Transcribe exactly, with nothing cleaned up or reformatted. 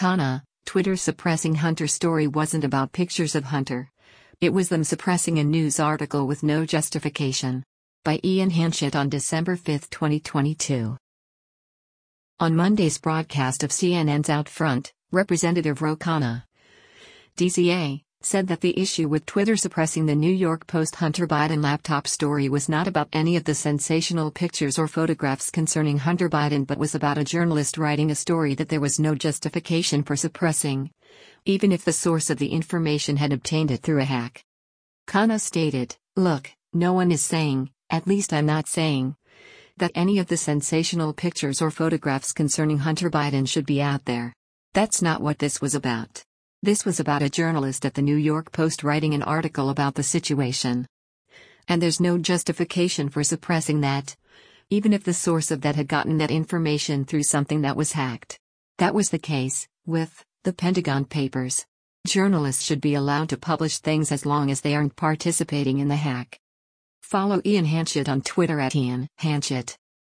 Kana, Twitter suppressing Hunter story wasn't about pictures of Hunter. It was them suppressing a news article with no justification. By Ian Hanchett on December fifth, twenty twenty-two. On Monday's broadcast of C N N's Out Front, Representative Ro Khanna, D C A, said that the issue with Twitter suppressing the New York Post Hunter Biden laptop story was not about any of the sensational pictures or photographs concerning Hunter Biden but was about a journalist writing a story that there was no justification for suppressing, even if the source of the information had obtained it through a hack. Khanna stated, "Look, no one is saying, at least I'm not saying, that any of the sensational pictures or photographs concerning Hunter Biden should be out there. That's not what this was about. This was about a journalist at the New York Post writing an article about the situation. And there's no justification for suppressing that, even if the source of that had gotten that information through something that was hacked. That was the case with the Pentagon Papers. Journalists should be allowed to publish things as long as they aren't participating in the hack." Follow Ian Hanchett on Twitter at Ian Hanchett.